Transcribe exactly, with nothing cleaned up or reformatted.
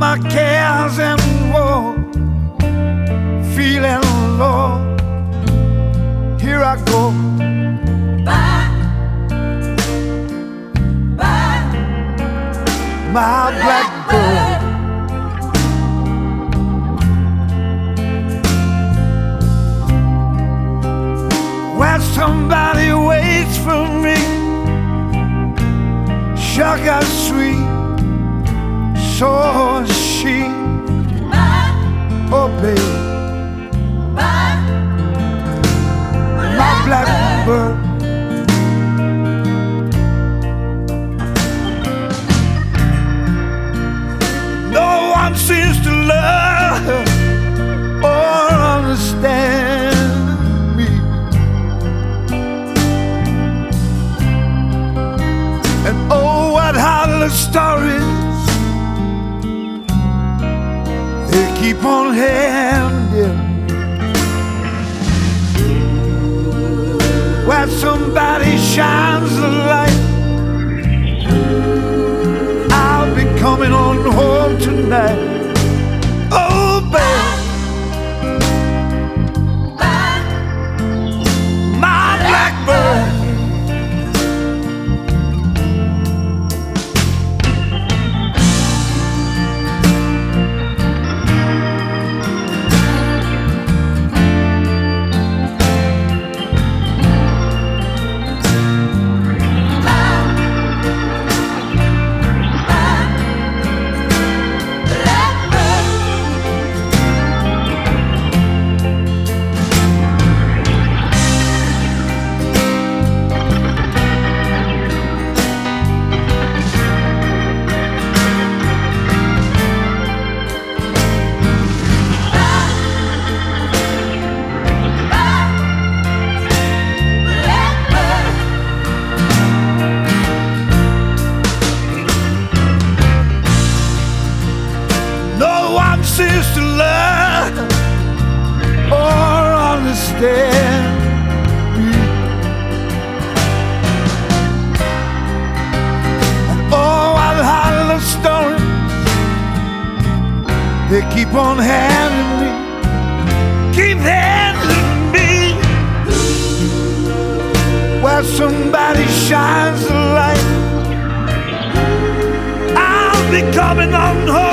my cares and woe, feeling low. Here I go. Bye, bye, My blackbird. Where somebody waits for me, sugar sweet, so is she. bye, Oh baby, bye, my blackbird. No one seems to love or understand me, and oh, what heartless stories they keep on handing me. Where somebody shines the light, I'll be coming on home tonight. Oh, babe, bye, my blackbird. No one seems to love or understand me, and all what heartless stories they keep on handing me, keep handing me. Where somebody shines the light, I'll be coming on home.